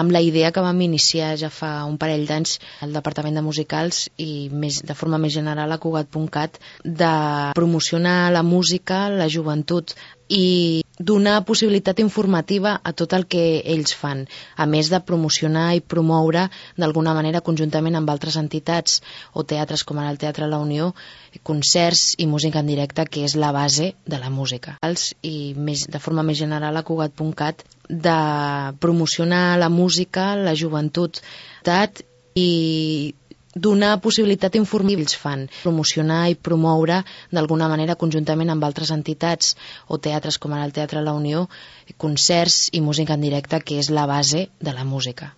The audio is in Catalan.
amb la idea que vam iniciar ja fa un parell d'anys al Departament de Musicals i de forma més general a Cugat.cat, de promocionar la música, la joventut i donar possibilitat informativa a tot el que ells fan, a més de promocionar i promoure d'alguna manera conjuntament amb altres entitats o teatres com ara el Teatre La Unió, concerts i música en directe, que és la base de la música. I de forma més general a Cugat.cat, de promocionar la música, la joventut i donar possibilitat informativa ells fan, promocionar i promoure d'alguna manera conjuntament amb altres entitats o teatres com ara el Teatre La Unió, concerts i música en directe, que és la base de la música.